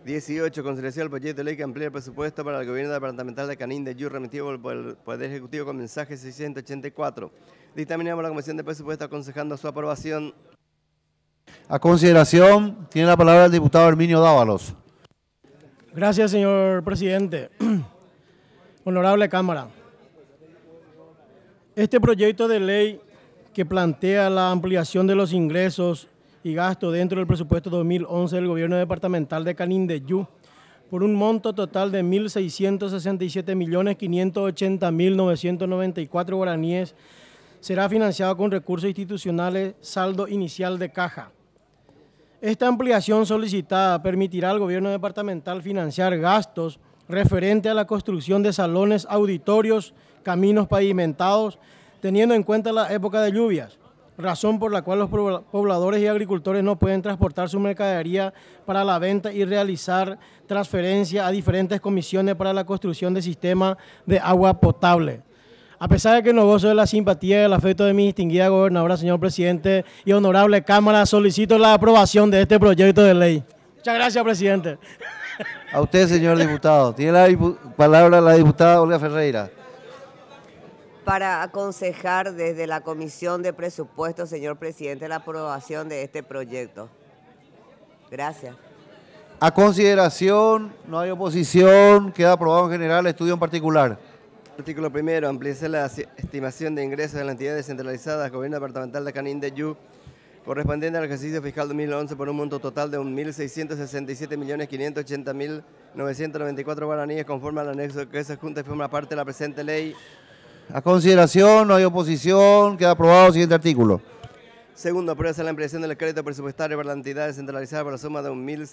18. Consideración del proyecto de ley que amplía el presupuesto para el gobierno departamental de Canindeyú, remitido por el Poder Ejecutivo con mensaje 684. Dictaminamos la Comisión de Presupuesto aconsejando su aprobación. A consideración, tiene la palabra el diputado Herminio Dávalos. Gracias, señor presidente. Honorable Cámara. Este proyecto de ley que plantea la ampliación de los ingresos y gastos dentro del presupuesto 2011 del gobierno departamental de Canindeyú por un monto total de 1.667.580.994 guaraníes será financiado con recursos institucionales saldo inicial de caja. Esta ampliación solicitada permitirá al gobierno departamental financiar gastos referente a la construcción de salones, auditorios, caminos pavimentados, teniendo en cuenta la época de lluvias, razón por la cual los pobladores y agricultores no pueden transportar su mercadería para la venta y realizar transferencia a diferentes comisiones para la construcción de sistemas de agua potable. A pesar de que no gozo de la simpatía y el afecto de mi distinguida gobernadora, señor presidente y honorable Cámara, solicito la aprobación de este proyecto de ley. Muchas gracias, presidente. A usted, señor diputado. Tiene la palabra la diputada Olga Ferreira. Para aconsejar desde la Comisión de Presupuestos, señor presidente, la aprobación de este proyecto. Gracias. A consideración, no hay oposición, queda aprobado en general, estudio en particular. Artículo primero, ampliarse la estimación de ingresos de la entidad descentralizada del gobierno departamental de Canindeyú correspondiente al ejercicio fiscal 2011 por un monto total de 1.667.580.994 guaraníes conforme al anexo que se junta y forma parte de la presente ley. A consideración, no hay oposición, queda aprobado. Siguiente artículo. Segundo, aprueba la ampliación del crédito presupuestario para la entidad descentralizada por la suma de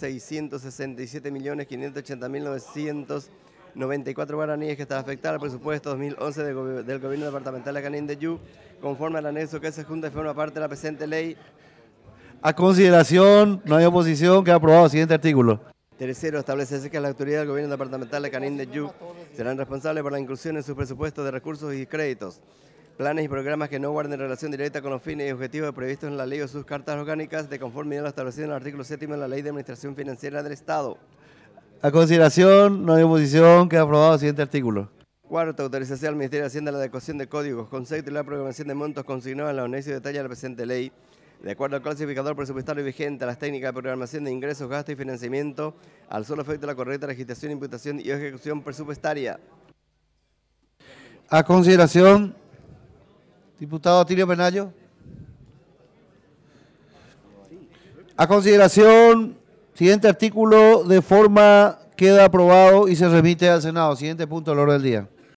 1.667.580.994 guaraníes que está afectada al presupuesto 2011 del gobierno departamental de Canindeyú, conforme al anexo que se junta y forma parte de la presente ley. A consideración, no hay oposición, queda aprobado. Siguiente artículo. Tercero, establecerse que la autoridad del gobierno departamental de Canindeyú serán responsables por la inclusión en sus presupuestos de recursos y créditos, planes y programas que no guarden relación directa con los fines y objetivos previstos en la ley o sus cartas orgánicas de conformidad a lo establecido en el artículo 7 de la Ley de Administración Financiera del Estado. A consideración, no hay oposición, queda aprobado. Siguiente artículo. Cuarto, autorización al Ministerio de Hacienda a la adecuación de códigos, conceptos y la programación de montos consignados en la anexo y detalle de la presente ley, de acuerdo al clasificador presupuestario vigente, a las técnicas de programación de ingresos, gastos y financiamiento, al solo efecto de la correcta registración, imputación y ejecución presupuestaria. A consideración, diputado Atilio Penayo. A consideración, siguiente artículo de forma queda aprobado y se remite al Senado. Siguiente punto del orden del día.